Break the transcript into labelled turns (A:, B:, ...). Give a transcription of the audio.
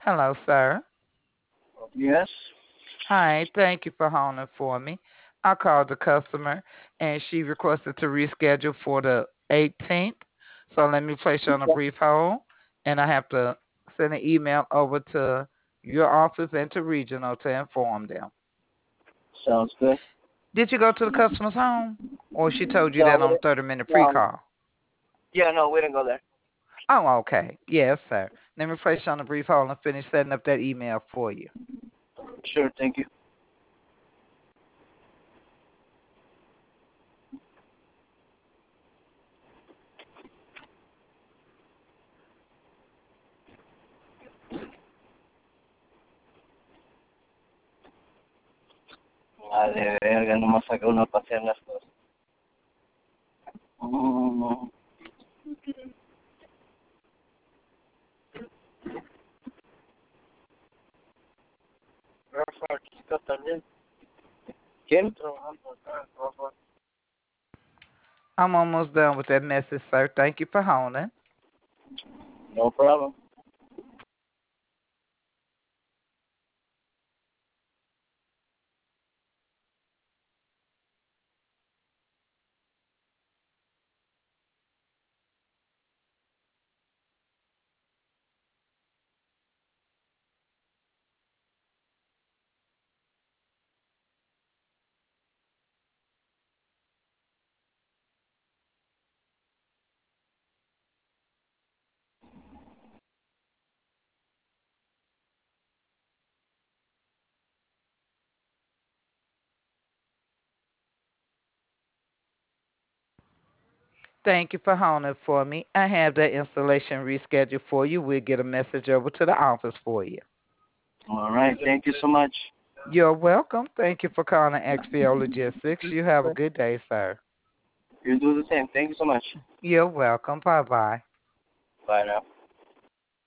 A: Hello, sir.
B: Yes.
A: Hi, thank you for holding for me. I called the customer and she requested to reschedule for the 18th. So let me place you on a
B: Okay.
A: brief hold and I have to send an email over to your office and to regional to inform them.
B: Sounds good.
A: Did you go to the customer's home? Or she told you
B: No,
A: that on a 30-minute
B: no.
A: pre-call?
B: Yeah, no, we didn't go there.
A: Oh, okay. Yes, sir. Let me place you on a brief hold and finish setting up that email for you.
B: Sure, thank you. Vale, verga, nomás saca uno para hacer las cosas. Mm, Rafa, aquí está también. ¿Quién? Trabajando acá, Rafa.
A: I'm almost done with that message, sir. Thank you for holding.
B: No problem.
A: Thank you for holding for me. I have that installation rescheduled for you. We'll get a message over to the office for you.
B: All right, thank you so much.
A: You're welcome. Thank you for calling XPO Logistics. You have a good day, sir.
B: You do the same. Thank you so much.
A: You're welcome. Bye bye.
B: Bye now.